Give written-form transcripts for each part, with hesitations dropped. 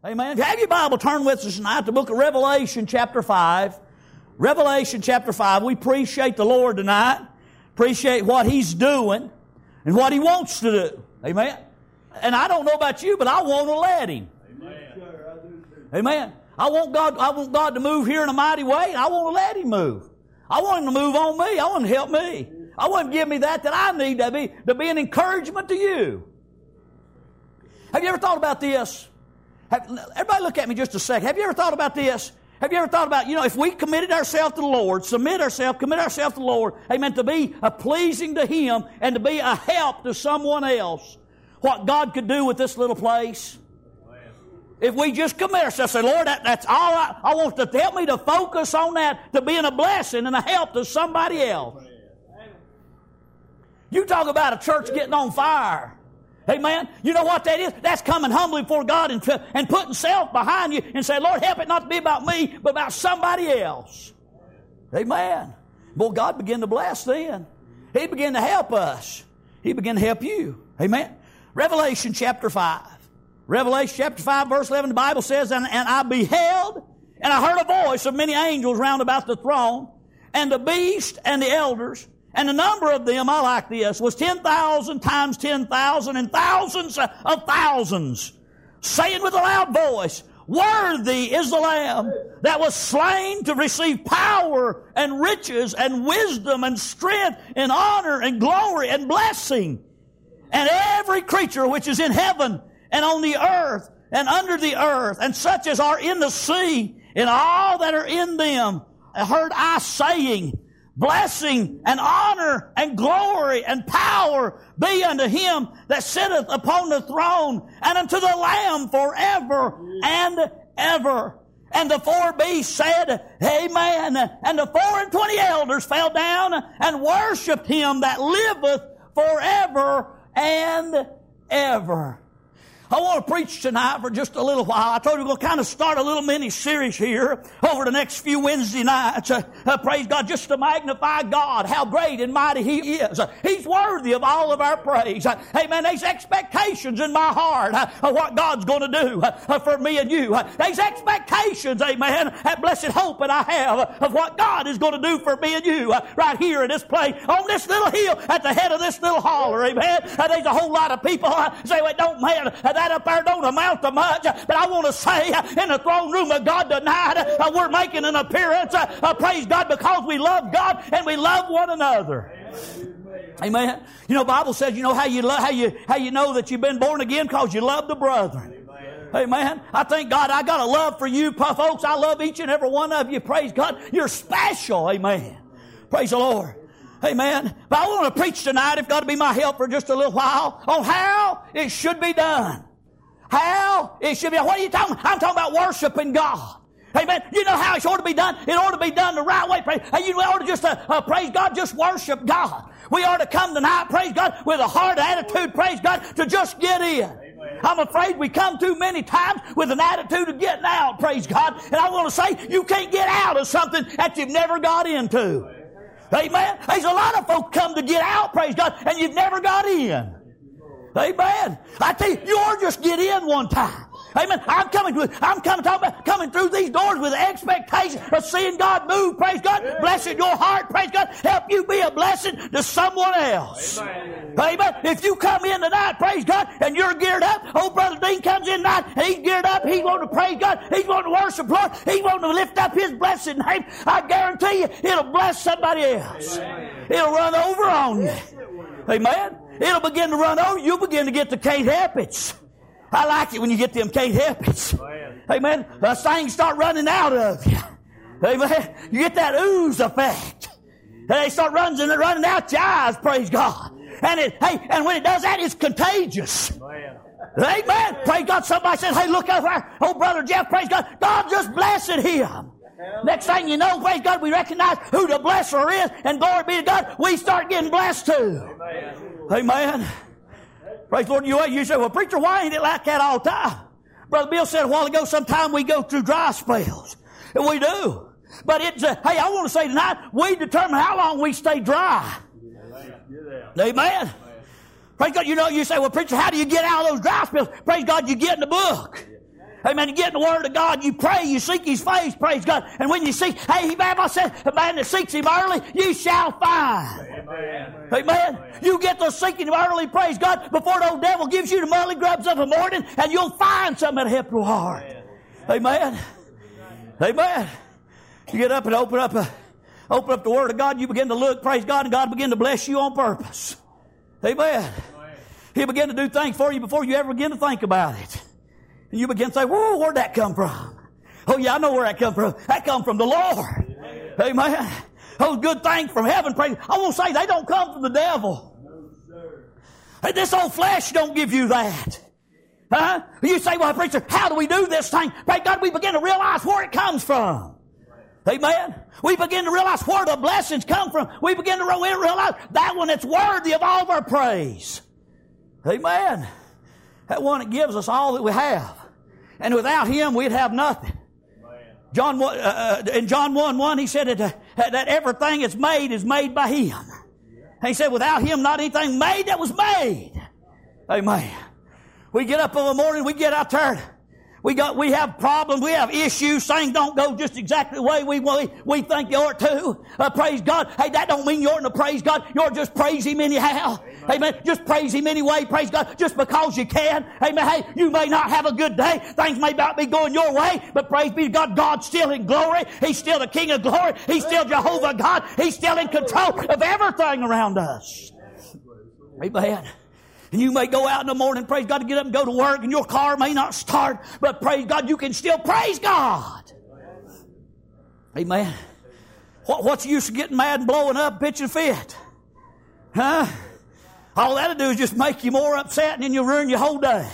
Amen. If you have your Bible, turn with us tonight to the book of Revelation chapter 5. Revelation chapter 5. We appreciate the Lord tonight. Appreciate what He's doing and what He wants to do. Amen. And I don't know about you, but I want to let Him. Amen. Amen. I want God to move here in a mighty way, and I want to let Him move. I want Him to move on me. I want Him to help me. I want Him to give me that I need to be an encouragement to you. Have you ever thought about this? Everybody look at me just a second. Have you ever thought about this? Have you ever thought about, if we committed ourselves to the Lord, commit ourselves to the Lord, amen, to be a pleasing to Him and to be a help to someone else, what God could do with this little place? If we just commit ourselves, say, Lord, that's all I want to help me to focus on that, to being a blessing and a help to somebody else. You talk about a church getting on fire. Amen. You know what that is? That's coming humbly before God and putting self behind you and say, Lord, help it not to be about me, but about somebody else. Amen. Boy, God began to bless then. He began to help us. He began to help you. Amen. Revelation chapter 5. Revelation chapter 5 verse 11, the Bible says, And I beheld, and I heard a voice of many angels round about the throne, and the beast and the elders, and the number of them, I like this, was 10,000 times 10,000 and thousands of thousands, saying with a loud voice, Worthy is the Lamb that was slain to receive power and riches and wisdom and strength and honor and glory and blessing. And every creature which is in heaven and on the earth and under the earth and such as are in the sea and all that are in them, heard I saying, Blessing and honor and glory and power be unto Him that sitteth upon the throne and unto the Lamb forever and ever. And the four beasts said, Amen. And the 24 elders fell down and worshipped Him that liveth forever and ever. I want to preach tonight for just a little while. I told you we're going to kind of start a little mini-series here over the next few Wednesday nights. Praise God, just to magnify God, how great and mighty He is. He's worthy of all of our praise. Amen. There's expectations in my heart of what God's going to do for me and you. There's expectations, amen, that blessed hope that I have of what God is going to do for me and you right here in this place, on this little hill, at the head of this little holler, amen. There's a whole lot of people say, well, it don't matter. That up there don't amount to much, but I want to say in the throne room of God tonight, we're making an appearance, praise God, because we love God and we love one another. Amen. You know, the Bible says, how you know that you've been born again, because you love the brethren. Amen. I thank God I got a love for you, folks. I love each and every one of you. Praise God. You're special. Amen. Praise the Lord. Amen. But I want to preach tonight, if God to be my help for just a little while, on how it should be done. How it should be done. What are you talking about? I'm talking about worshiping God. Amen. You know how it ought to be done? It ought to be done the right way. You ought to just, praise God, just worship God. We ought to come tonight, praise God, with a hard attitude, praise God, to just get in. I'm afraid we come too many times with an attitude of getting out, praise God. And I want to say, you can't get out of something that you've never got into. Amen. There's a lot of folk come to get out, praise God, and you've never got in. Amen. I tell you, you ought to just get in one time. Amen. I'm talking about coming through these doors with the expectation of seeing God move, praise God, blessing your heart, praise God, help you be a blessing to someone else. Amen. If you come in tonight, praise God, and you're geared up, old Brother Dean comes in tonight, and he's geared up, he's wanting to praise God, he's wanting to worship Lord, he's wanting to lift up His blessed name, I guarantee you, it'll bless somebody else. It'll run over on you. Amen. It'll begin to run over. You'll begin to get the can't help it. I like it when you get them can't help it. Amen. The things start running out of you. Amen. You get that ooze effect. And they start running out your eyes, praise God. And when it does that, it's contagious. Amen. Praise God. Somebody said, hey, look over there. Oh, Brother Jeff, praise God. God just blessed him. Next thing you know, praise God, we recognize who the blesser is, and glory be to God, we start getting blessed too. Amen. Praise the Lord. You say, well, preacher, why ain't it like that all the time? Brother Bill said a while ago, sometimes we go through dry spells. And we do. But hey, I want to say tonight, we determine how long we stay dry. Amen. Praise God. You say, well, preacher, how do you get out of those dry spells? Praise God, you get in the book. Amen. You get in the Word of God, you pray, you seek His face, praise God. And when you seek, hey, the Bible says, a man that seeks Him early, you shall find. Amen. Amen. You get to seeking Him early, praise God, before the old devil gives you the mully grubs of the morning, and you'll find something that'll help your heart. Amen. Amen. You get up and open up the Word of God, you begin to look, praise God, and God begin to bless you on purpose. Amen. He'll begin to do things for you before you ever begin to think about it. And you begin to say, whoa, where'd that come from? Oh, yeah, I know where that come from. That come from the Lord. Amen. Those good things from heaven, praise. I won't say they don't come from the devil. Hey, this old flesh don't give you that. Huh? You say, well, preacher, how do we do this thing? Praise God, we begin to realize where it comes from. Amen. We begin to realize where the blessings come from. We begin to realize that one that's worthy of all of our praise. Amen. That one that gives us all that we have. And without Him, we'd have nothing. In John 1:1, he said that everything that's made is made by Him. And he said, without Him, not anything made that was made. Amen. We get up in the morning, we get out there. We have problems, we have issues, things don't go just exactly the way we think they ought to. Praise God. Hey, that don't mean you oughtn't to praise God. You ought to just praise Him anyhow. Amen. Just praise Him anyway. Praise God. Just because you can. Amen. Hey, you may not have a good day. Things may not be going your way, but praise be to God. God's still in glory. He's still the King of glory. He's still Jehovah God. He's still in control of everything around us. Amen. And you may go out in the morning, praise God, to get up and go to work, and your car may not start, but praise God, you can still praise God. Amen. What's the use of getting mad and blowing up, pitching a fit? Huh? All that'll do is just make you more upset, and then you'll ruin your whole day.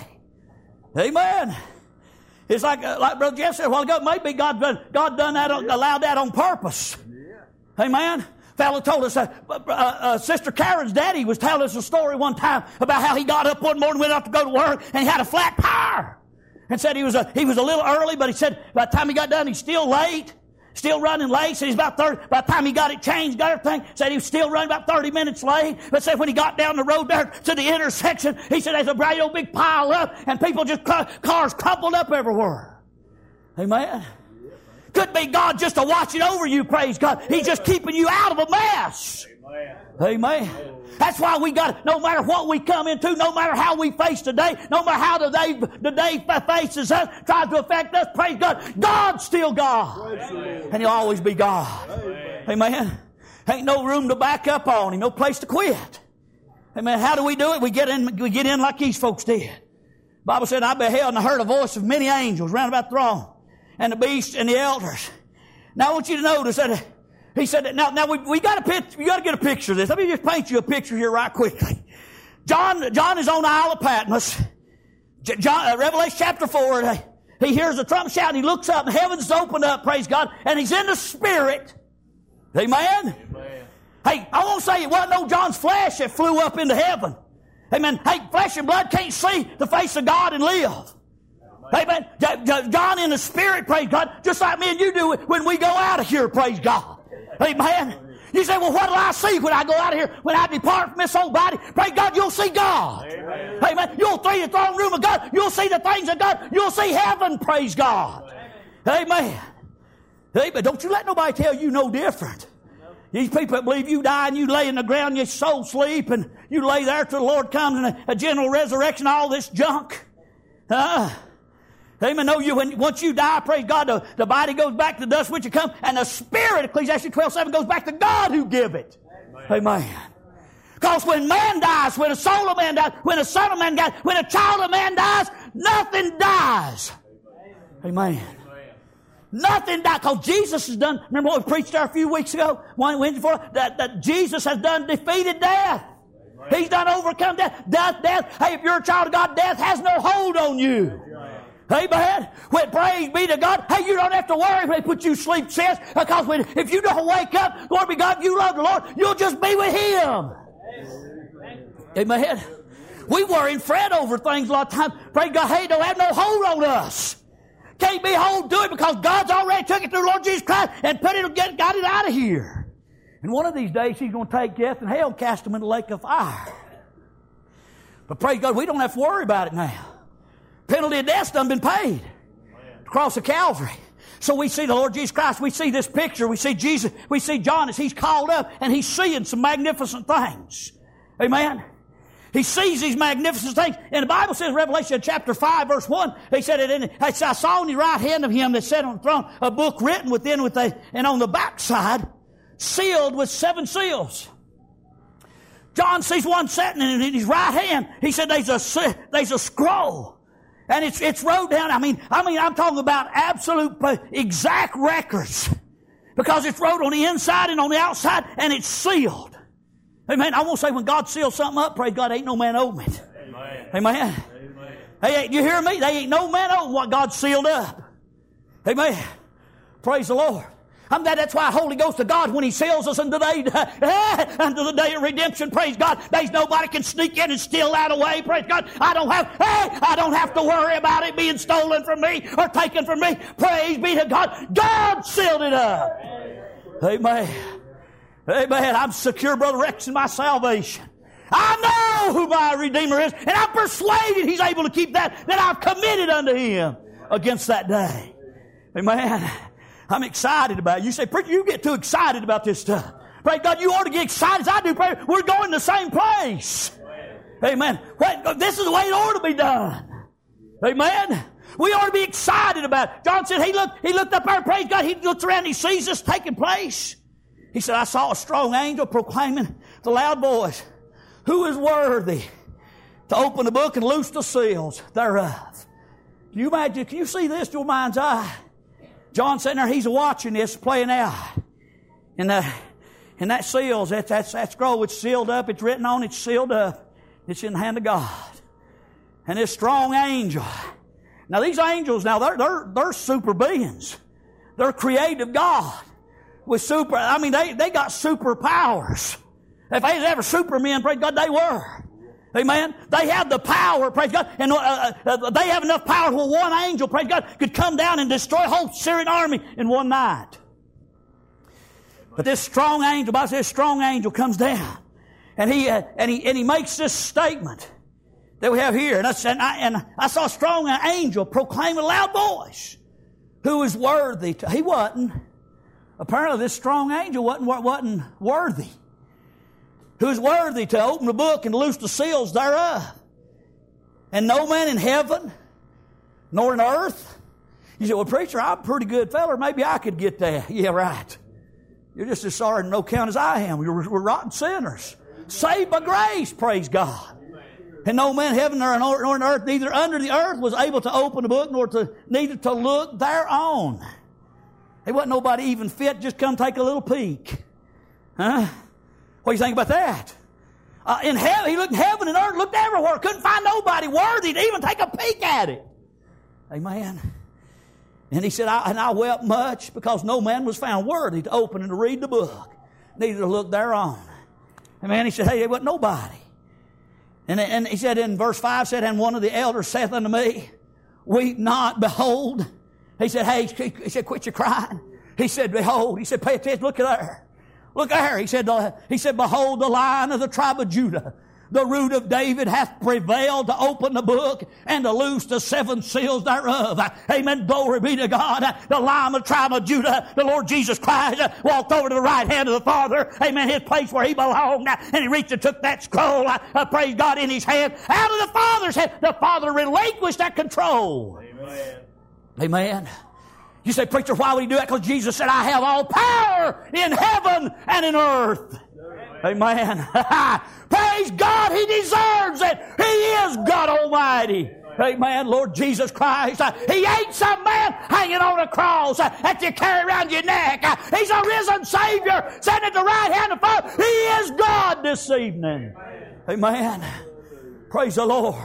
Amen. It's like Brother Jeff said a while ago, maybe God done that, allowed that on purpose. Amen. Fellow told us, Sister Karen's daddy was telling us a story one time about how he got up one morning, went out to go to work, and he had a flat tire. And said he was a little early, but he said by the time he got done, he's still late, still running late. Said he's by the time he got it changed, got everything, said he was still running about 30 minutes late. But said when he got down the road there to the intersection, he said there's a great old big pile up, and people just, cars crumpled up everywhere. Amen. Could be God just to watch it over you, praise God. He's just keeping you out of a mess. Amen. That's why we got, no matter what we come into, no matter how we face today, no matter how the day faces us, tries to affect us, praise God, God's still God. And He'll always be God. Amen. Ain't no room to back up on Him, no place to quit. Amen. How do we do it? We get in like these folks did. The Bible said, I beheld and I heard a voice of many angels round about the throne, and the beast and the elders. Now I want you to notice that he said that now we got a picture. You got to get a picture of this. Let me just paint you a picture here right quickly. John is on the Isle of Patmos. Revelation chapter 4. He hears a trumpet shout, and he looks up, and heavens opened up. Praise God, and he's in the Spirit. Amen. Hey, I won't say it wasn't no John's flesh that flew up into heaven. Amen. Hey, flesh and blood can't see the face of God and live. Amen. John in the Spirit, praise God, just like me and you do when we go out of here, praise God. Amen. You say, well, what do I see when I go out of here? When I depart from this old body? Praise God, you'll see God. Amen. You'll see the throne room of God. You'll see the things of God. You'll see heaven, praise God. Amen. Amen. Don't you let nobody tell you no different. These people that believe you die and you lay in the ground, your soul sleep, and you lay there till the Lord comes in a general resurrection, all this junk. Amen. No, once you die, praise God, the body goes back to the dust which it comes, and the Spirit, Ecclesiastes 12:7, goes back to God who give it. Amen. Because when man dies, when a soul of man dies, when a son of man dies, when a child of man dies, nothing dies. Amen. Nothing dies. Because Jesus has done, remember what we preached there a few weeks ago? Wednesday before, that Jesus has done defeated death. He's done overcome death. Death. Hey, if you're a child of God, death has no hold on you. Amen. When praise be to God, hey, you don't have to worry if they put you to sleep, sis, because if you don't wake up, Lord be God, you love the Lord, you'll just be with Him. Amen. We worry and fret over things a lot of times. Praise God, hey, don't have no hold on us. Can't be hold to it because God's already took it through Lord Jesus Christ and got it out of here. And one of these days He's going to take death and hell and cast them in the lake of fire. But praise God, we don't have to worry about it now. Penalty of death's done been paid. cross of Calvary. So we see the Lord Jesus Christ. We see this picture. We see Jesus. We see John as he's called up and he's seeing some magnificent things. Amen. He sees these magnificent things. And the Bible says, Revelation chapter 5, verse 1, he said it I saw in the right hand of him that sat on the throne a book written within and on the backside, sealed with 7 seals. John sees one sitting in his right hand. He said there's a scroll. And it's wrote down. I mean, I'm talking about absolute exact records. Because it's wrote on the inside and on the outside, and it's sealed. Amen. I won't say when God seals something up, praise God, ain't no man open it. Amen. Amen. Amen. Hey, you hear me? They ain't no man open what God sealed up. Amen. Praise the Lord. That's why Holy Ghost of God, when He seals us unto the day of redemption, praise God, there's nobody can sneak in and steal that away, praise God. I don't have to worry about it being stolen from me or taken from me. Praise be to God. God sealed it up. Amen. Amen. I'm secure, Brother Rex, in my salvation. I know who my Redeemer is, and I'm persuaded He's able to keep that I've committed unto Him against that day. Amen. I'm excited about it. You say, preacher, you get too excited about this stuff. Praise God, you ought to get excited as I do. We're going to the same place. Amen. This is the way it ought to be done. Amen. We ought to be excited about it. John said he looked up there, praise God, he looks around and he sees this taking place. He said, I saw a strong angel proclaiming the loud voice, who is worthy to open the book and loose the seals thereof? Can you imagine? Can you see this to your mind's eye? John sitting there, he's watching this playing out. And that seals, that scroll, it's sealed up, it's written on, it's sealed up. It's in the hand of God. And this strong angel. Now these angels, they're super beings. They're creative God. With they got superpowers. If they was ever supermen, praise God, they were. Amen. They have the power, praise God, and they have enough power where one angel, praise God, could come down and destroy a whole Syrian army in one night. But this strong angel, the Bible says, this strong angel comes down, and he makes this statement that we have here, and I saw a strong angel proclaim with a loud voice, who is worthy to. He wasn't. Apparently, this strong angel wasn't worthy. Who's worthy to open the book and loose the seals thereof? And no man in heaven, nor in earth. You say, well, preacher, I'm a pretty good feller. Maybe I could get that. Yeah, right. You're just as sorry in no count as I am. We're rotten sinners. Saved by grace, praise God. And no man in heaven nor in earth, neither under the earth, was able to open the book, neither to look thereon. There wasn't nobody even fit, just come take a little peek. Huh? What do you think about that? In heaven, he looked in heaven and earth, looked everywhere, couldn't find nobody worthy to even take a peek at it. Amen. And he said, I wept much because no man was found worthy to open and to read the book, neither to look thereon. Amen. He said, hey, there wasn't nobody. And he said in verse 5, said, and one of the elders saith unto me, weep not, behold. He said, hey, quit your crying. He said, behold. He said, pay attention, look at there. Look there. He said, behold, the Lion of the tribe of Judah, the root of David, hath prevailed to open the book and to loose the 7 seals thereof. Amen. Glory be to God. The Lion of the tribe of Judah, the Lord Jesus Christ, walked over to the right hand of the Father. Amen. His place where He belonged. And He reached and took that scroll, praise God, in His hand. Out of the Father's hand. The Father relinquished that control. Amen. Amen. You say, preacher, why would He do that? Because Jesus said, I have all power in heaven and in earth. Amen. Praise God, He deserves it. He is God Almighty. Amen. Lord Jesus Christ. He ain't some man hanging on a cross that you carry around your neck. He's a risen Savior sitting at the right hand of Father. He is God this evening. Amen. Praise the Lord.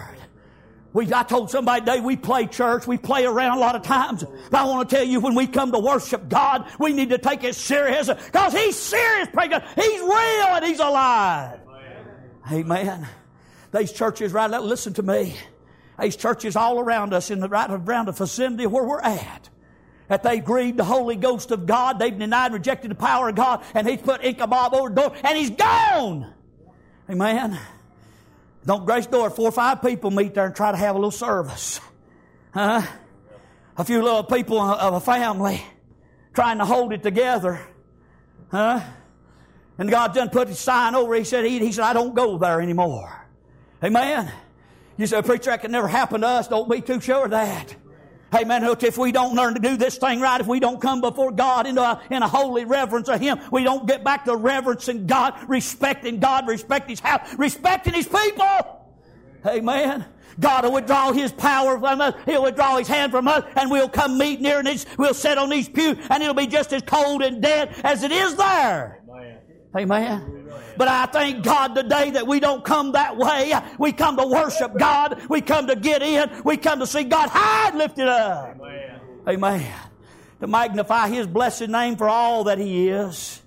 I told somebody today, we play church, we play around a lot of times. But I want to tell you, when we come to worship God, we need to take it serious. Because He's serious, praise God. He's real and He's alive. Amen. These churches, right, listen to me. These churches all around us, right around the vicinity where we're at, that they've grieved the Holy Ghost of God, they've denied and rejected the power of God, and He's put Ichabod over the door, and He's gone. Amen. Don't Grace Door, 4 or 5 people meet there and try to have a little service. a few little people of a family trying to hold it together. Huh? And God done put his sign over. He said, I don't go there anymore. Amen. You say, preacher, that could never happen to us. Don't be too sure of that. Amen. If we don't learn to do this thing right, if we don't come before God in a holy reverence of Him, we don't get back to reverencing God, respecting His house, respecting His people. Amen. God will withdraw His power from us. He'll withdraw His hand from us, and we'll come meet near, and we'll sit on these pews, and it'll be just as cold and dead as it is there. Amen. But I thank God today that we don't come that way. We come to worship God. We come to get in. We come to see God high and lifted up. Amen. To magnify His blessed name for all that He is.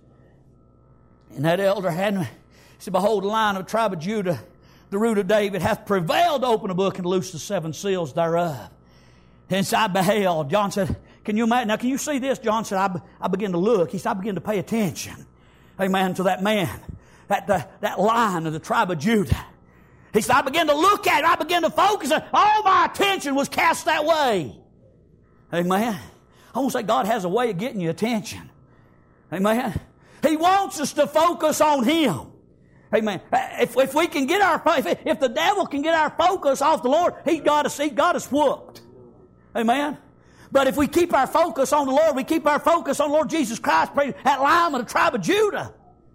And that elder had said, behold, the Lion of the tribe of Judah, the root of David, hath prevailed to open the book and loose the seven seals thereof. Hence I beheld. John said, can you imagine? Now, can you see this? John said, I began to look. He said, I began to pay attention. Amen, to that man, that Lion of the tribe of Judah. He said, I began to look at it. I began to focus. All my attention was cast that way. Amen. I want to say God has a way of getting your attention. Amen. He wants us to focus on Him. Amen. If we can get if the devil can get our focus off the Lord, he got us whooped. Amen. But if we keep our focus on the Lord, we keep our focus on Lord Jesus Christ, that Lion of the tribe of Judah.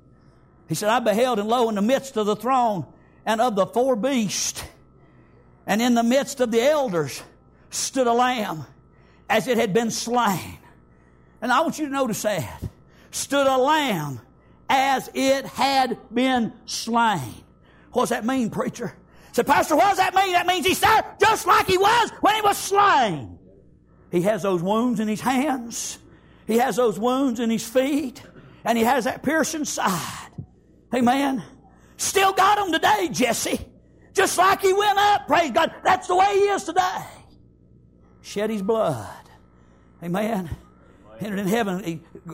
He said, I beheld, and lo, in the midst of the throne and of the four beasts, and in the midst of the elders, stood a lamb as it had been slain. And I want you to notice that. Stood a lamb as it had been slain. What does that mean, preacher? I said, Pastor, what does that mean? That means He started just like He was when He was slain. He has those wounds in His hands. He has those wounds in His feet. And He has that piercing side. Amen. Still got them today, Jesse. Just like He went up, praise God. That's the way He is today. Shed His blood. Amen. Entered in heaven.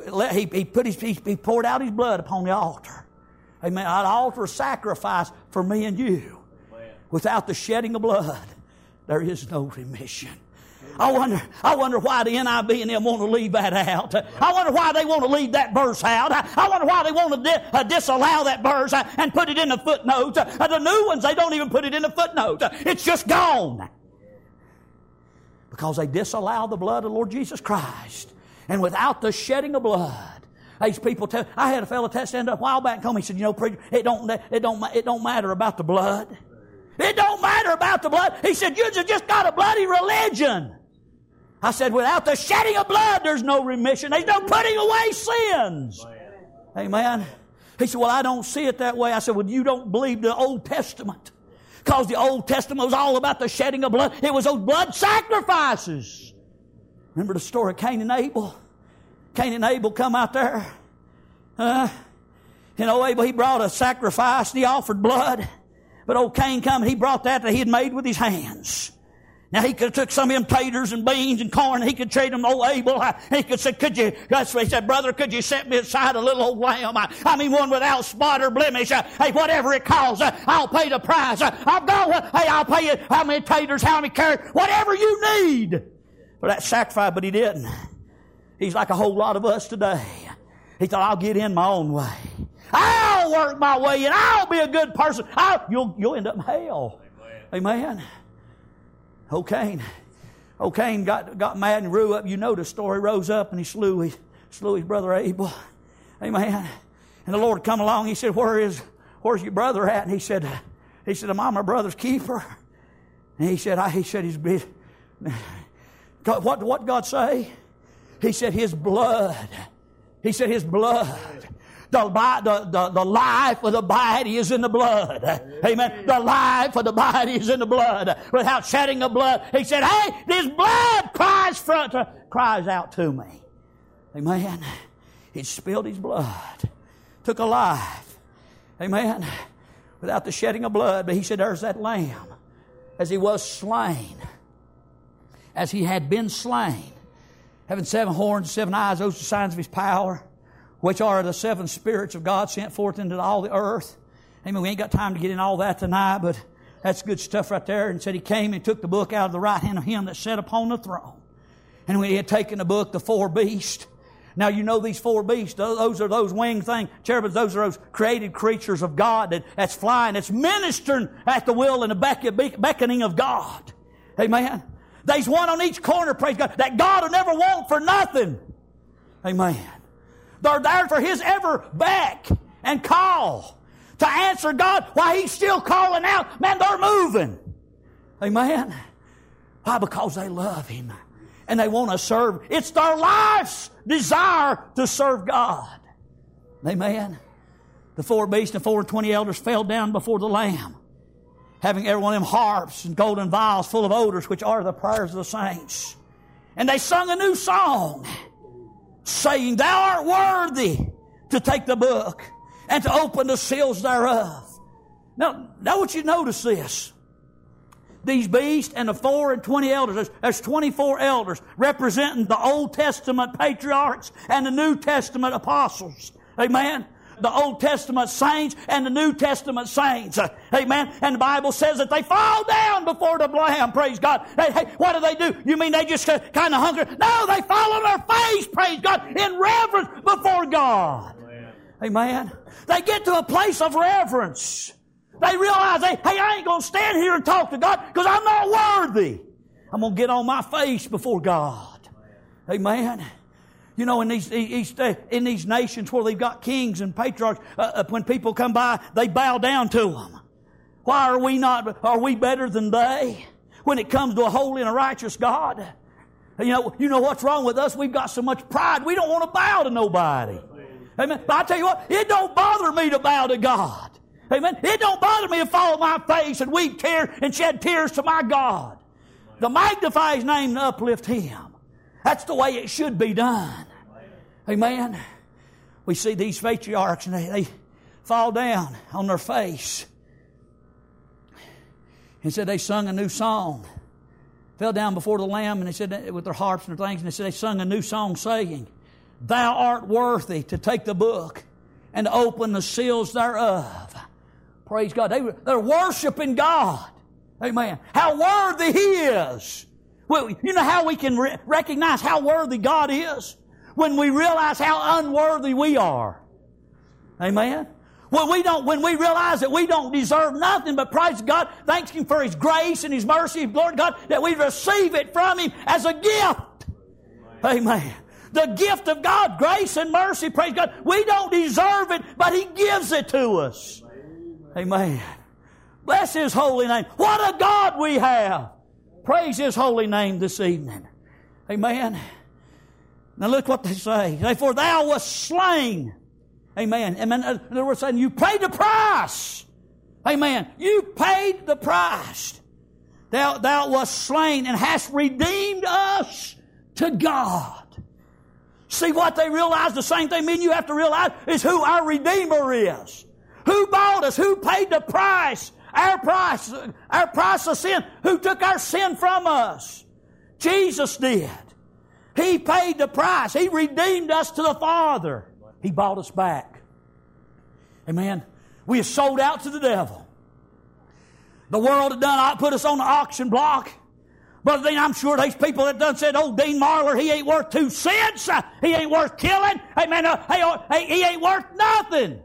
He poured out His blood upon the altar. Amen. An altar of sacrifice for me and you. Without the shedding of blood, there is no remission. I wonder why the NIV and them want to leave that out. I wonder why they want to leave that verse out. I wonder why they want to disallow that verse and put it in the footnotes. The new ones, they don't even put it in the footnotes. It's just gone. Because they disallow the blood of the Lord Jesus Christ. And without the shedding of blood, these people I had a fellow stand up a while back and told me, he said, preacher, it don't matter about the blood. It don't matter about the blood. He said, you just got a bloody religion. I said, without the shedding of blood, there's no remission. There's no putting away sins. Amen. He said, well, I don't see it that way. I said, well, you don't believe the Old Testament. Because the Old Testament was all about the shedding of blood. It was those blood sacrifices. Remember the story of Cain and Abel? Cain and Abel come out there. Abel, he brought a sacrifice and he offered blood. But old Cain come and he brought that he had made with his hands. Now he could have took some of them taters and beans and corn and he could trade them to old Abel. He could say, that's what he said, brother, could you set me aside a little old lamb? I mean one without spot or blemish. Hey, whatever it costs, I'll pay the price. I'll pay you how many taters, how many carrots, whatever you need for that sacrifice. But he didn't. He's like a whole lot of us today. He thought, I'll get in my own way. I'll work my way and I'll be a good person. You'll end up in hell. Amen. Cain got mad and grew up. You know the story. Rose up and he slew his brother Abel. Amen. And the Lord come along. He said, where's your brother at? And he said, am I my brother's keeper? And he said, he's what God say? He said, his blood. He said, his blood. The life of the body is in the blood. Amen. The life of the body is in the blood. Without shedding of blood, he said, hey, this blood cries out to me. Amen. He spilled his blood. Took a life. Amen. Without the shedding of blood. But he said, there's that lamb. As he was slain. As he had been slain. Having 7 horns, 7 eyes, those are signs of his power. Which are the 7 spirits of God sent forth into all the earth. Amen. We ain't got time to get in all that tonight, but that's good stuff right there. And said he came and took the book out of the right hand of him that sat upon the throne. And when he had taken the book, the four beasts. Now you know these four beasts, those are those winged things, cherubims, those are those created creatures of God that's flying, that's ministering at the will and the beckoning of God. Amen. There's one on each corner, praise God, that God will never want for nothing. Amen. They're there for His ever beck and call to answer God while He's still calling out. Man, they're moving. Amen. Why? Because they love Him and they want to serve. It's their life's desire to serve God. Amen. The four beasts and 24 elders fell down before the Lamb, having every one of them harps and golden vials full of odors, which are the prayers of the saints. And they sung a new song, saying, Thou art worthy to take the book and to open the seals thereof. Now I want you to notice this. These beasts and the 24 elders, there's 24 elders representing the Old Testament patriarchs and the New Testament apostles. Amen. The Old Testament saints and the New Testament saints. Amen. And the Bible says that they fall down before the Lamb. Praise God. Hey, what do? You mean they just kind of hunger? No, they fall on their face, praise God, in reverence before God. Amen. They get to a place of reverence. They realize, hey, I ain't going to stand here and talk to God because I'm not worthy. I'm going to get on my face before God. Amen. You know, in these nations where they've got kings and patriarchs, when people come by, they bow down to them. Why are we better than they when it comes to a holy and a righteous God? You know what's wrong with us? We've got so much pride, we don't want to bow to nobody. Amen. But I tell you what, it don't bother me to bow to God. Amen. It don't bother me to fall on my face and weep tears and shed tears to my God. To magnify His name and uplift Him. That's the way it should be done. Amen. We see these patriarchs and they fall down on their face. And said they sung a new song. Fell down before the Lamb and they said with their harps and their things, and they said they sung a new song saying, Thou art worthy to take the book and to open the seals thereof. Praise God. They're worshiping God. Amen. How worthy He is. Well, you know how we can recognize how worthy God is? When we realize how unworthy we are. Amen. When we realize that we don't deserve nothing but praise God, thanks Him for His grace and His mercy, Lord God, that we receive it from Him as a gift. Amen. The gift of God, grace and mercy, praise God. We don't deserve it, but He gives it to us. Amen. Bless His holy name. What a God we have. Praise His holy name this evening. Amen. Now look what they say. For Thou wast slain. Amen. Amen. In other words, saying you paid the price. Amen. You paid the price. Thou wast slain and hast redeemed us to God. See what they realize? The same thing me and you have to realize is who our Redeemer is. Who bought us? Who paid the price? Our price of sin. Who took our sin from us? Jesus did. He paid the price. He redeemed us to the Father. He bought us back. Amen. We have sold out to the devil. The world had put us on the auction block. Brother Dean, I'm sure there's people that done said, oh, Dean Marler, he ain't worth 2 cents. He ain't worth killing. Amen. He ain't worth nothing.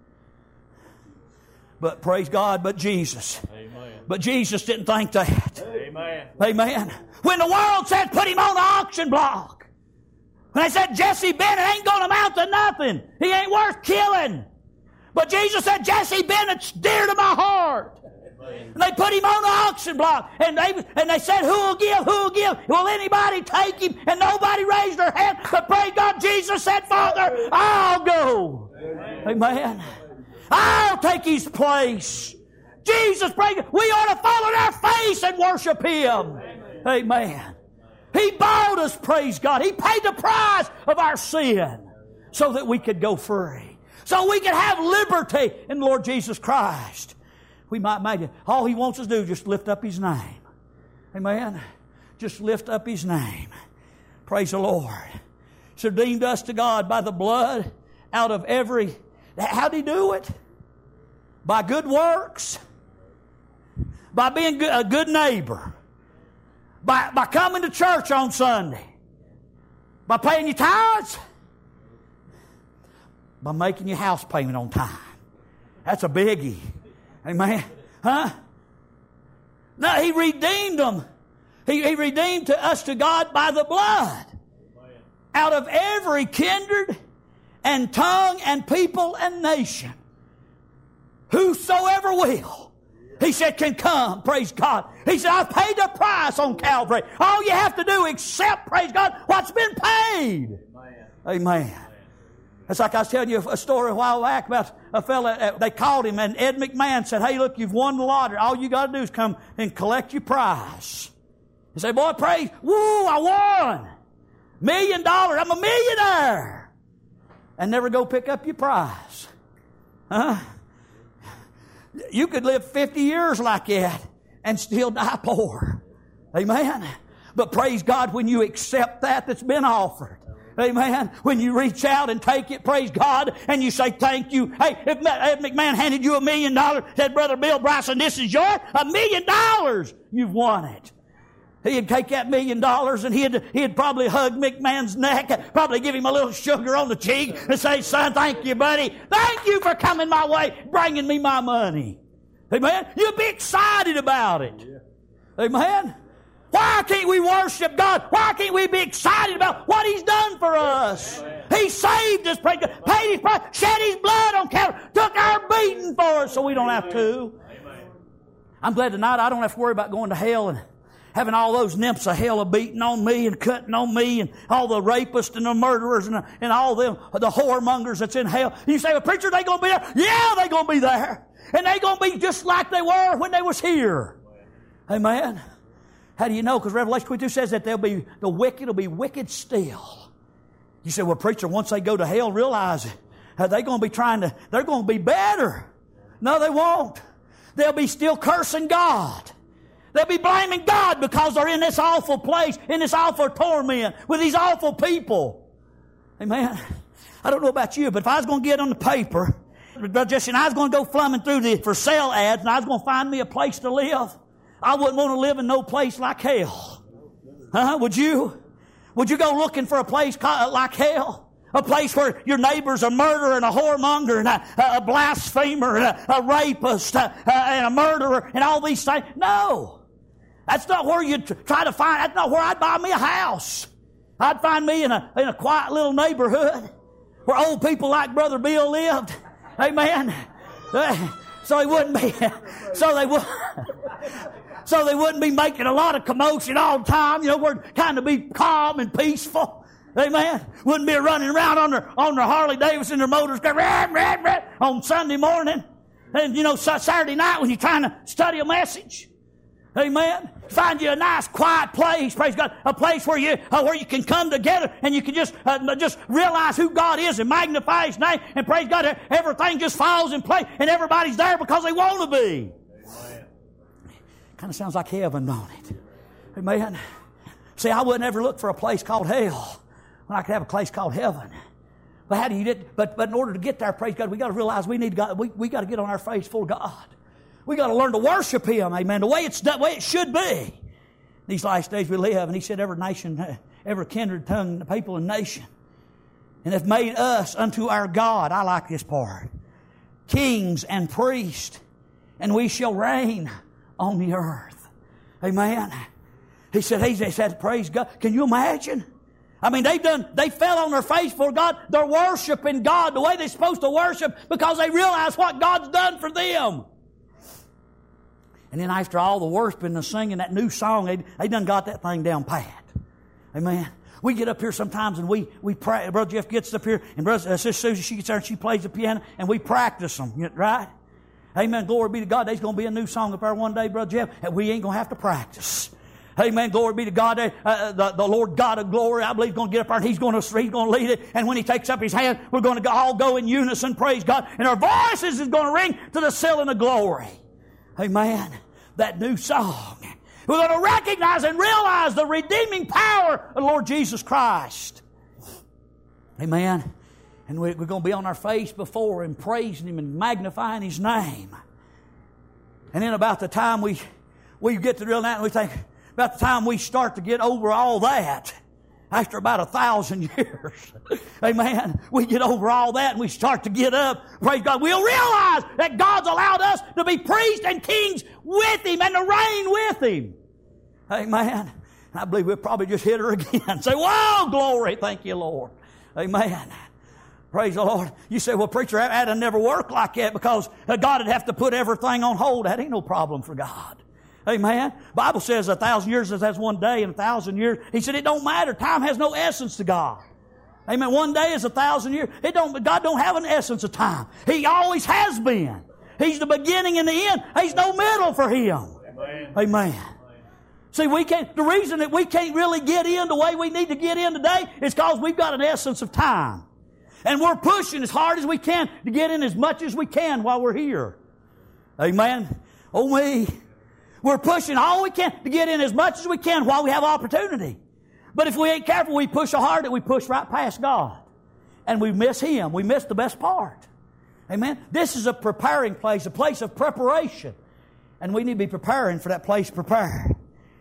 But praise God, but Jesus. Amen. But Jesus didn't think that. Amen. Amen. When the world said put Him on the auction block. When they said Jesse Bennett ain't going to amount to nothing. He ain't worth killing. But Jesus said Jesse Bennett's dear to my heart. And they put Him on the auction block. And they said, who will give? Who will give? Will anybody take Him? And nobody raised their hand. But praise God, Jesus said, Father, I'll go. Amen. I'll take His place. Jesus, praise God. We ought to fall on our face and worship Him. Amen. He bought us, praise God. He paid the price of our sin so that we could go free. So we could have liberty in the Lord Jesus Christ. We might imagine all He wants us to do is just lift up His name. Amen. Just lift up His name. Praise the Lord. He's redeemed us to God by the blood out of every... How'd He do it? By good works. By being a good neighbor. By coming to church on Sunday. By paying your tithes? By making your house payment on time. That's a biggie. Amen. Huh? No, He redeemed them. He redeemed us to God by the blood. Out of every kindred and tongue and people and nation. Whosoever will. He said, can come. Praise God. He said, I've paid the price on Calvary. All you have to do is accept, praise God, what's been paid. Amen. It's like I was telling you a story a while back about a fella, they called him, and Ed McMahon said, hey, look, you've won the lottery. All you got to do is come and collect your prize. He said, boy, praise, woo, I won. $1 million. I'm a millionaire. And never go pick up your prize. Huh? You could live 50 years like that and still die poor. Amen. But praise God when you accept that's been offered. Amen. When you reach out and take it, praise God, and you say thank you. Hey, if McMahon handed you $1 million, said, Brother Bill Bryson, this is yours, $1 million. You've won it. He'd take that $1 million and he'd probably hug McMahon's neck, probably give him a little sugar on the cheek and say, son, thank you, buddy. Thank you for coming my way, bringing me my money. Amen. You'll be excited about it. Amen. Why can't we worship God? Why can't we be excited about what He's done for us? Amen. He saved us, paid His price, shed His blood on Calvary, took our beating for us so we don't have to. Amen. I'm glad tonight I don't have to worry about going to hell and having all those nymphs of hell beating on me and cutting on me and all the rapists and the murderers and all them, the whoremongers that's in hell. You say, well, preacher, they going to be there? Yeah, they going to be there. And they going to be just like they were when they was here. Amen. How do you know? Because Revelation 22 says that the wicked will be wicked still. You say, well, preacher, once they go to hell, realize it. They're going to be better. No, they won't. They'll be still cursing God. They'll be blaming God because they're in this awful place, in this awful torment, with these awful people. Amen. I don't know about you, but if I was going to get on the paper, Brother Jesse, and I was going to go flumming through the for sale ads, and I was going to find me a place to live, I wouldn't want to live in no place like hell. Huh? Would you? Would you go looking for a place like hell? A place where your neighbor's a murderer and a whoremonger and a blasphemer and a rapist and a murderer and all these things? No. That's not where you try to find. That's not where I'd buy me a house. I'd find me in a quiet little neighborhood where old people like Brother Bill lived. Amen. So they wouldn't be making a lot of commotion all the time. You know, we're kind of be calm and peaceful. Amen. Wouldn't be running around on their Harley Davidson, their motors on Sunday morning. And, you know, Saturday night when you're trying to study a message. Amen. Find you a nice, quiet place, praise God, a place where you can come together and you can just realize who God is and magnify His name, and praise God, everything just falls in place and everybody's there because they want to be. Amen. Kind of sounds like heaven, don't it? Amen. See, I wouldn't ever look for a place called hell when I could have a place called heaven. But how do you get? But in order to get there, praise God, we got to realize we need God. We got to get on our face for God. We got to learn to worship Him, amen, the way it should be. These last days we live, and He said every nation, every kindred, tongue, people, and nation, and have made us unto our God. I like this part. Kings and priests, and we shall reign on the earth. Amen. He said, praise God. Can you imagine? I mean, they fell on their face for God. They're worshiping God the way they're supposed to worship because they realize what God's done for them. And then after all the worship and the singing that new song, they done got that thing down pat. Amen. We get up here sometimes and we pray. Brother Jeff gets up here and Sister Susie, she gets there and she plays the piano and we practice them. Right? Amen. Glory be to God. There's going to be a new song up there one day, Brother Jeff, and we ain't going to have to practice. Amen. Glory be to God. The Lord God of glory, I believe, is going to get up there and He's going to lead it. And when He takes up His hand, we're going to all go in unison, praise God. And our voices is going to ring to the ceiling of glory. Amen. That new song. We're going to recognize and realize the redeeming power of the Lord Jesus Christ. Amen. And we're going to be on our face before Him, praising Him and magnifying His name. And then about the time we get to the real night and we think, about the time we start to get over all that, After about 1,000 years, amen, we get over all that and we start to get up. Praise God. We'll realize that God's allowed us to be priests and kings with Him and to reign with Him. Amen. I believe we'll probably just hit her again. Say, "Wow, glory. Thank you, Lord." Amen. Praise the Lord. You say, "Well, preacher, that'd never work like that because God would have to put everything on hold." That ain't no problem for God. Amen. Bible says 1,000 years is as one day, and 1,000 years. He said it don't matter. Time has no essence to God. Amen. One day is 1,000 years. God don't have an essence of time. He always has been. He's the beginning and the end. He's no middle for Him. Amen. Amen. See, the reason that we can't really get in the way we need to get in today is because we've got an essence of time. And we're pushing as hard as we can to get in as much as we can while we're here. Amen. Oh me. We're pushing all we can to get in as much as we can while we have opportunity. But if we ain't careful, we push so hard that we push right past God. And we miss Him. We miss the best part. Amen. This is a preparing place, a place of preparation. And we need to be preparing for that place prepared.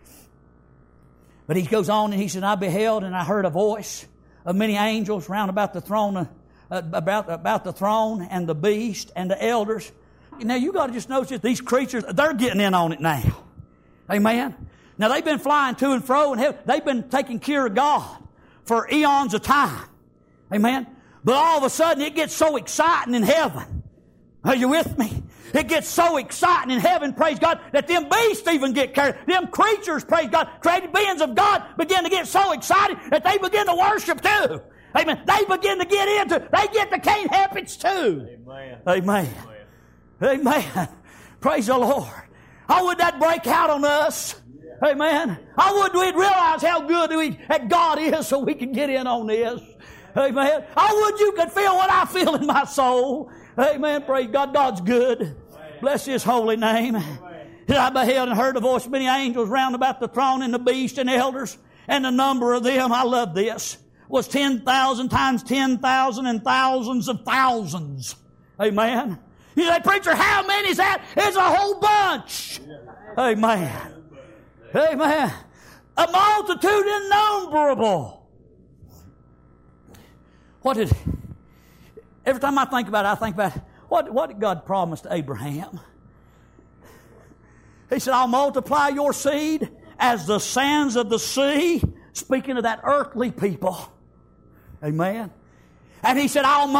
But he goes on and he said, "I beheld and I heard a voice of many angels round about the throne, about the throne and the beast and the elders." Now you got to just notice that these creatures, they're getting in on it now. Amen. Now they've been flying to and fro in heaven. They've been taking care of God for eons of time. Amen. But all of a sudden it gets so exciting in heaven. Are you with me? It gets so exciting in heaven, praise God, that them beasts even get carried. Them creatures, praise God, created beings of God begin to get so excited that they begin to worship too. Amen. They begin to get into, they get to can't help it too. Amen. Amen. Amen. Praise the Lord. How would that break out on us? Amen. How would we realize how good that God is so we can get in on this? Amen. How would you could feel what I feel in my soul? Amen. Praise God. God's good. Bless His holy name. I beheld and heard the voice of many angels round about the throne and the beast and elders. And the number of them, I love this, was 10,000 times 10,000 and thousands of thousands. Amen. You say, "Preacher, how many is that?" It's a whole bunch. Amen. Amen. A multitude innumerable. Every time I think about it, I think about what did God promise to Abraham? He said, "I'll multiply your seed as the sands of the sea," speaking of that earthly people. Amen. And He said, I'll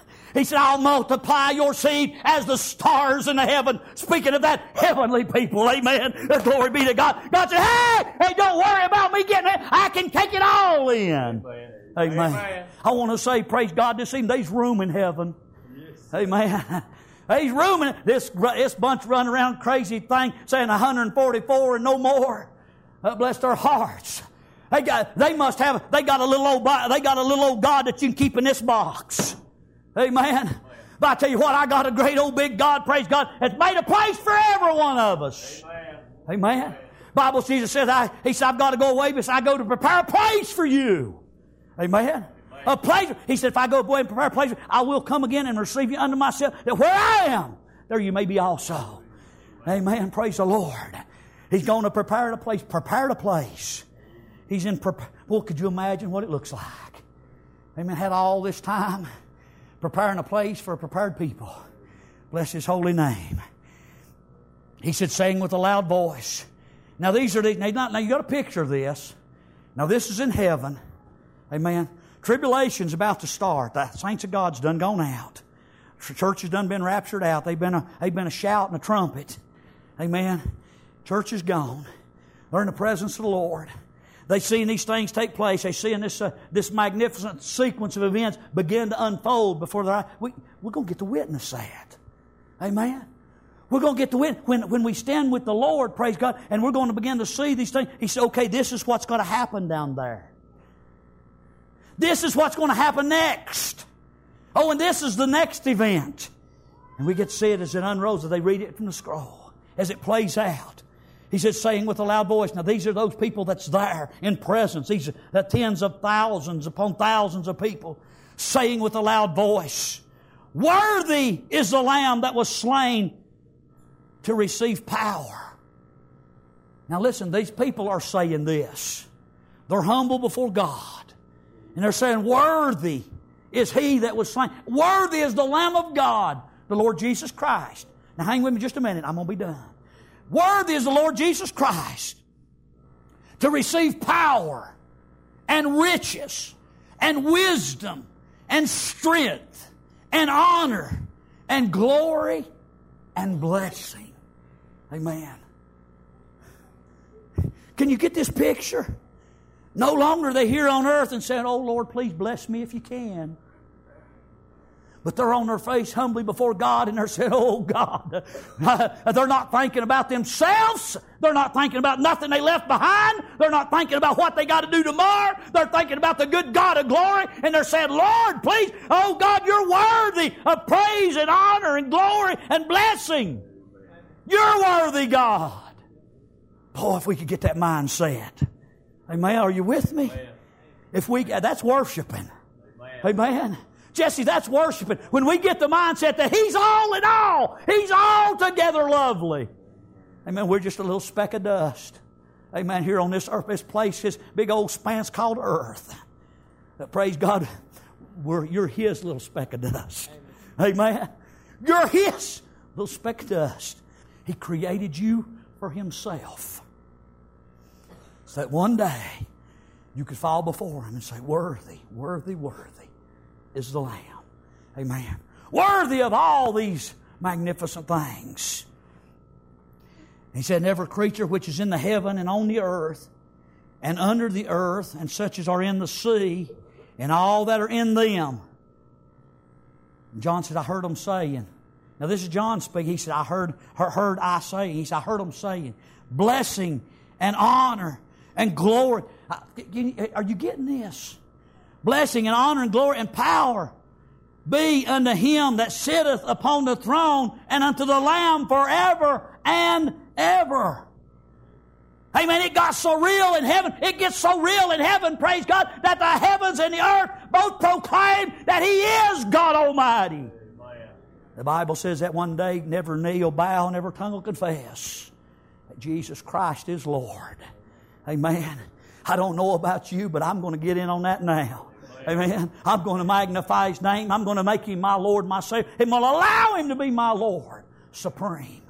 multiply your seed as the stars in the heaven, speaking of that heavenly people. Amen. Glory be to God. God said, hey, don't worry about me getting it. I can take it all in. Amen. Amen. I want to say, praise God, this evening, there's room in heaven. Yes. Amen. There's room in this bunch running around crazy thing, saying 144 and no more. Bless their hearts. They got a little old God that you can keep in this box. Amen. But I tell you what, I got a great old big God, praise God, that's made a place for every one of us. Amen. Amen. Bible, Jesus says, He said, "I've got to go away, but I go to prepare a place for you." Amen. Amen. A place. He said, "If I go away and prepare a place, I will come again and receive you unto myself, that where I am, there you may be also." Amen. Praise the Lord. He's going to prepare a place. Prepare a place. He's in. Well, could you imagine what it looks like? Amen. Had all this time preparing a place for a prepared people. Bless His holy name. He said, saying with a loud voice. Now these are now you got a picture of this. Now this is in heaven. Amen. Tribulation's about to start. The saints of God's done gone out. Church has done been raptured out. They've been a shout and a trumpet. Amen. Church is gone. They're in the presence of the Lord. They seeing these things take place. They seeing this magnificent sequence of events begin to unfold before their eyes. We're going to get to witness that. Amen. We're going to get to witness when we stand with the Lord, praise God, and we're going to begin to see these things. He said, okay, this is what's going to happen down there. This is what's going to happen next. Oh, and this is the next event. And we get to see it as it unrolls, as they read it from the scroll, as it plays out. He says, saying with a loud voice. Now these are those people that's there in presence. These are tens of thousands upon thousands of people saying with a loud voice, "Worthy is the Lamb that was slain to receive power." Now listen, these people are saying this. They're humble before God. And they're saying, worthy is He that was slain. Worthy is the Lamb of God, the Lord Jesus Christ. Now hang with me just a minute. I'm going to be done. Worthy is the Lord Jesus Christ to receive power and riches and wisdom and strength and honor and glory and blessing. Amen. Can you get this picture? No longer are they here on earth and saying, oh Lord, please bless me if you can. But they're on their face humbly before God and they're saying, oh God. They're not thinking about themselves. They're not thinking about nothing they left behind. They're not thinking about what they got to do tomorrow. They're thinking about the good God of glory. And they're saying, Lord, please, oh God, you're worthy of praise and honor and glory and blessing. You're worthy, God. Oh, if we could get that mindset. Amen. Are you with me? Amen. That's worshiping. Amen. Jesse, that's worshiping. When we get the mindset that He's all in all, He's altogether lovely. Amen. We're just a little speck of dust. Amen. Here on this earth, this place, this big old expanse called earth. Praise God, you're His little speck of dust. Amen. You're His little speck of dust. He created you for Himself. So that one day you could fall before Him and say, worthy, worthy, worthy is the Lamb. Amen. Worthy of all these magnificent things. He said, every creature which is in the heaven and on the earth and under the earth and such as are in the sea and all that are in them. And John said, I heard them saying. Now this is John speaking. He said, I heard I saying. He said, I heard them saying, blessing and honor and glory. Are you getting this? Blessing and honor and glory and power be unto Him that sitteth upon the throne and unto the Lamb forever and ever. Amen. It got so real in heaven. It gets so real in heaven, praise God, that the heavens and the earth both proclaim that He is God Almighty. Amen. The Bible says that one day never knee will bow and every tongue will confess that Jesus Christ is Lord. Amen. I don't know about you, but I'm going to get in on that now. Amen. I'm going to magnify His name. I'm going to make Him my Lord, my Savior. I'm going to allow Him to be my Lord supreme.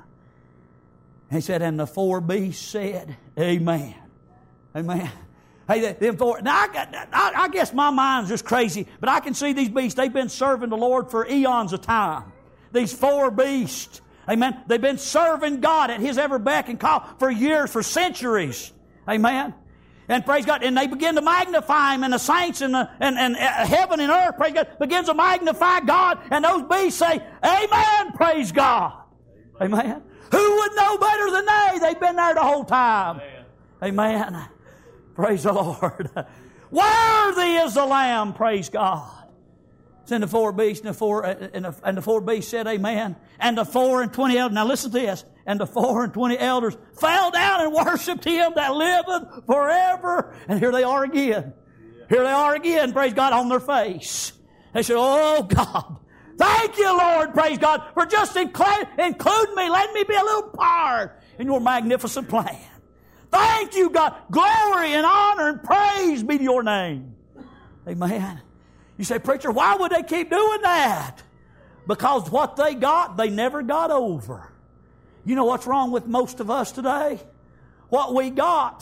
He said, and the four beasts said, Amen. Amen. Hey, them four. Now, I guess my mind's just crazy, but I can see these beasts. They've been serving the Lord for eons of time. These four beasts. Amen. They've been serving God at His every beck and call for years, for centuries. Amen. And praise God, and they begin to magnify Him, and the saints and heaven and earth, praise God, begins to magnify God, and those beasts say, Amen, praise God. Amen. Amen. Who would know better than they? They've been there the whole time. Amen. Amen. Praise the Lord. Worthy is the Lamb, praise God. It's in the four beasts, and the four beasts said, Amen. And the 24 elders, now listen to this, and the 24 elders fell down and worshipped Him that liveth forever. And here they are again. Here they are again, praise God, on their face. They said, oh God, thank you, Lord, praise God, for just including me, letting me be a little part in your magnificent plan. Thank you, God. Glory and honor and praise be to your name. Amen. You say, preacher, why would they keep doing that? Because what they got, they never got over. You know what's wrong with most of us today? What we got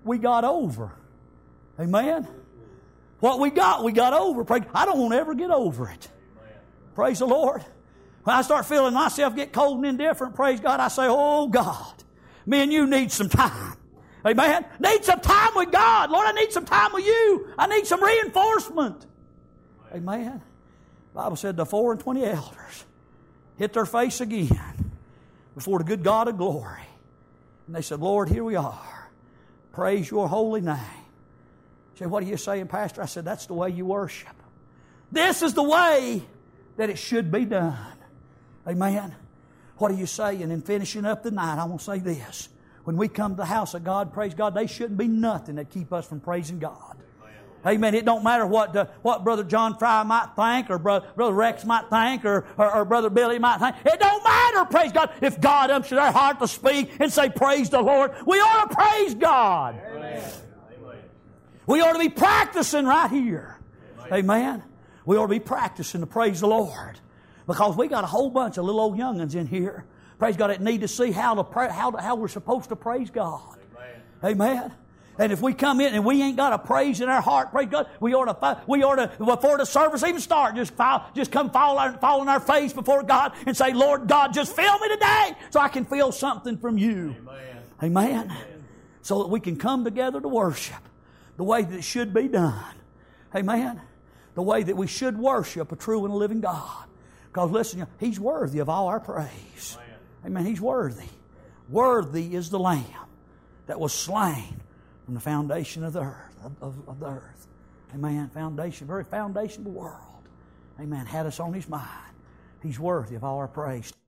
over. Amen? What we got over. I don't want to ever get over it. Praise the Lord. When I start feeling myself get cold and indifferent, praise God, I say, oh God, me and you need some time. Amen? Need some time with God. Lord, I need some time with you. I need some reinforcement. Amen. The Bible said the 24 elders hit their face again before the good God of glory. And they said, Lord, here we are. Praise your holy name. He said, what are you saying, Pastor? I said, that's the way you worship. This is the way that it should be done. Amen. What are you saying? And finishing up the night, I want to say this. When we come to the house of God, praise God, there shouldn't be nothing that keep us from praising God. Amen. It don't matter what Brother John Fry might think, or Brother Rex might think, or Brother Billy might think. It don't matter, praise God. If God ups in our heart to speak and say, praise the Lord, we ought to praise God. Amen. We ought to be practicing right here. Amen. We ought to be practicing to praise the Lord. Because we got a whole bunch of little old young'uns in here, praise God, that need to see how we're supposed to praise God. Amen. And if we come in and we ain't got a praise in our heart, praise God, we ought to before the service even start, just come fall on our face before God and say, Lord God, just fill me today so I can feel something from you. Amen. So that we can come together to worship the way that it should be done. Amen. The way that we should worship a true and a living God. Because listen, He's worthy of all our praise. Amen. He's worthy. Worthy is the Lamb that was slain from the foundation of the earth. Of the earth. Amen. Very foundation of the world. Amen. Had us on His mind. He's worthy of all our praise.